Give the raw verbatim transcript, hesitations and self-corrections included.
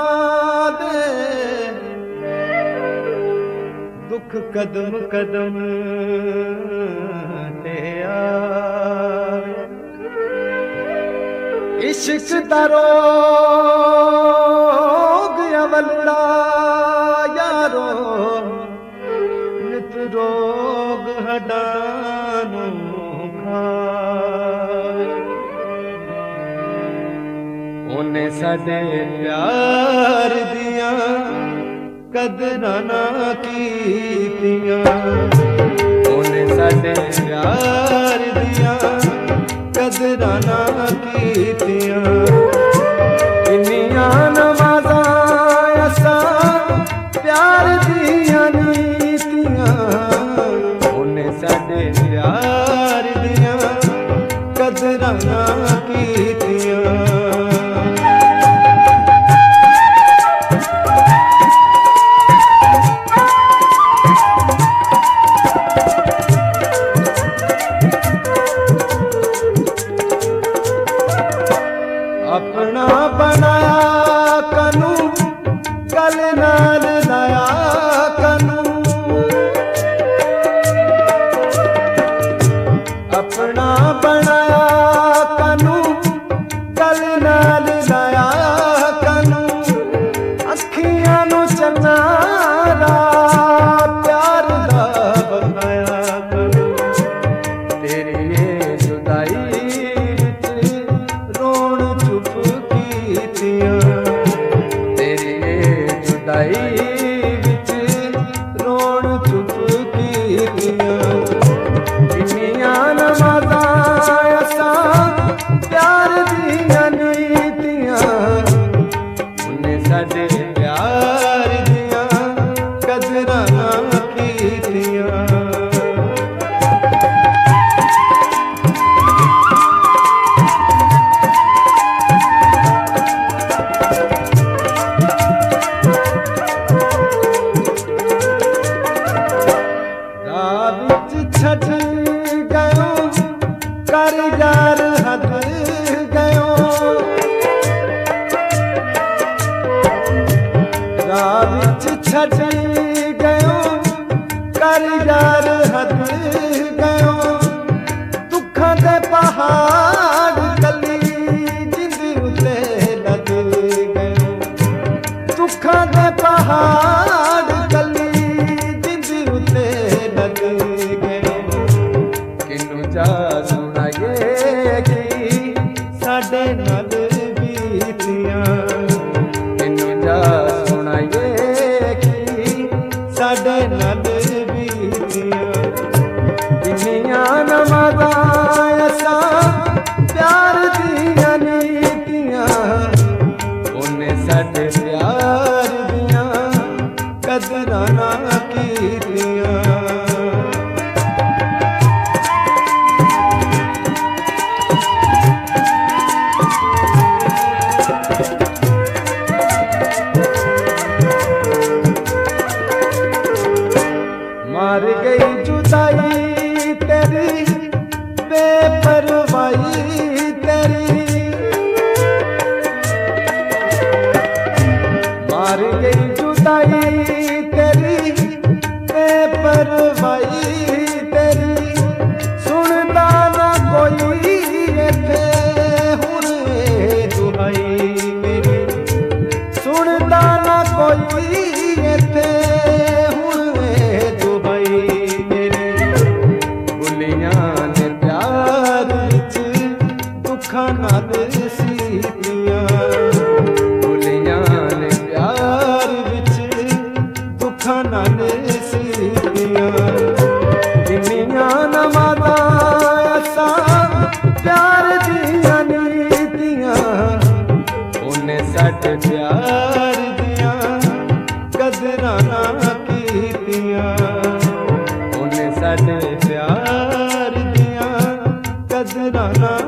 दे दुख कदम कदम ते आवे। इश्क दा रोग अवलड़ा यारो नित रोग हडानू खावे। उन्हें साडे प्यार दियां कदरां ना कीतियां। उन्हें साडे प्यार दियां कदरां ना कीतियां। इन्नियां नमाज़ां असां प्यार दियां नीतियां। उन्हें साडे प्यार दियां कदरां ना कीतियां। अपना बनाया कनू गल नाल लाया कनू। अपना बनाया कनू गल नाल लाया कनू। अखियां नू चन्नारा प्यार दा बनाया कनू। तेरी ये जुदाई तेरी जुदाई विच रोण चुप कीतियां। इन्नियां नमाज़ां असां प्यार दियां नीतियां। उन्हें साडे प्यार दियां कदरां ना कीतियां। छट गयो कर यार हद गयो। राह विच छट गयो कर यार हद गयो। दुखां दे पहाड़ कली जिंद उते लद गयो। दुखां दे पहाड़ कली जिंद उते लद साडे नाल बीतियां। किनू जा सुनाइए कि साडे नाल बीतियां। इन्नियां नमाज़ां असां प्यार दियां नीतियां। उन्हें साडे प्यार दियां कदरां ना कीतियां। मार गई जुदाई तेरी बेपरवाही तेरी। मार गई जुदाई तेरी बेपरवाही तेरी। सुनदा ना कोई इत्थे हुण दुहाई मेरी। सुनदा ना कोई इत्थे नाल सीतियां। भुलियां ने प्यार विच दुखां नाल सीतियां। इन्नियां नमाज़ां असां प्यार दियां नीतियां। उन्हें साडे प्यार दियां कदरां ना कीतियां। उन्हें साडे प्यार दियां कदरां ना